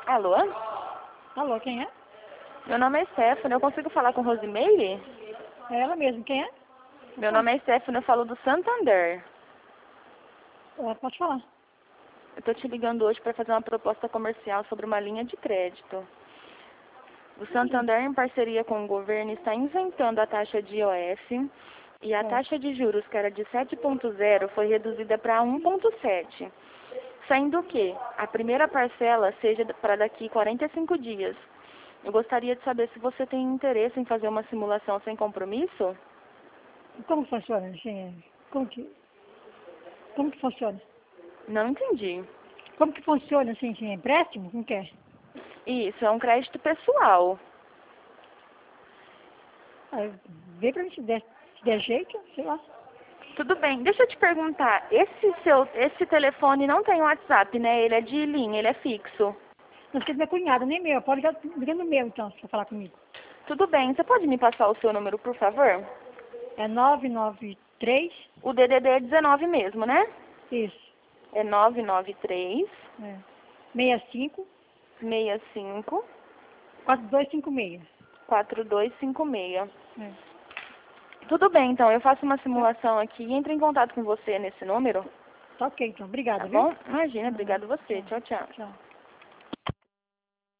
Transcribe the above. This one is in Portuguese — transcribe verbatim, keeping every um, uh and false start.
Alô? Alô, quem é? Meu nome é Stephanie, eu consigo falar com Rosimeire? É ela mesmo, quem é? Meu nome é Stephanie, eu falo do Santander. É, pode falar. Eu tô te ligando hoje para fazer uma proposta comercial sobre uma linha de crédito. O Santander, em parceria com o governo, está isentando a taxa de I O F e a É. taxa de juros, que era de sete ponto zero, foi reduzida para um ponto sete. Sendo que a primeira parcela seja para daqui quarenta e cinco dias. Eu gostaria de saber se você tem interesse em fazer uma simulação sem compromisso? Como que funciona, assim? Como que, como que funciona? Não entendi. Como que funciona, assim, assim, empréstimo? Como que é? Isso, é um crédito pessoal. Ah, vê pra mim se der, se der jeito, sei lá. Tudo bem, deixa eu te perguntar, esse seu, esse telefone não tem WhatsApp, né? Ele é de linha, ele é fixo. Não sei se minha cunhada, nem meu. Pode ligar ligar no meu, então, se for falar comigo. Tudo bem, você pode me passar o seu número, por favor? É nove nove três, O D D D é dezenove mesmo, né? isso, É nove nove três, é, seis cinco, seis cinco, quatro dois cinco seis. quatro dois cinco seis. É. Tudo bem, então, eu faço uma simulação aqui e entro em contato com você nesse número, Tá ok, então. tá Obrigada, viu? bom? Imagina, Uhum. obrigado você. Tchau. Tchau, tchau. Tchau.